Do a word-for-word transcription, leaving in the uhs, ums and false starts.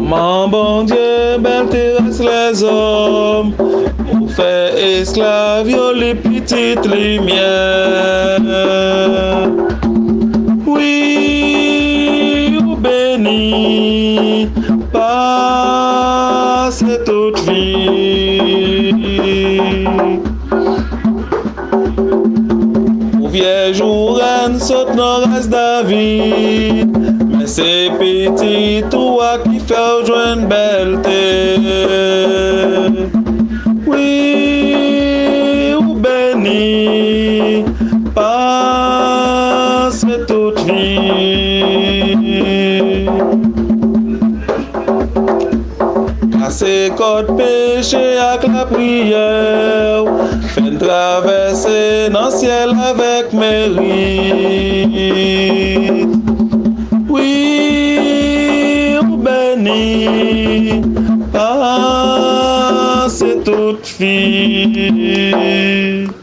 Mon bon Dieu, belle terrasse les hommes, pour faire esclaves yo les petites lumières. Oui, ou béni par cette autre vie. Ou vieille ou reine saute dans race David, mais c'est petit toi qui fait joindre belle terre. Oui, ou béni par cette autre vie. Casser code péché avec la prière, fait traverser dans le ciel avec mérite. Oui, ou béni par cette autre fille.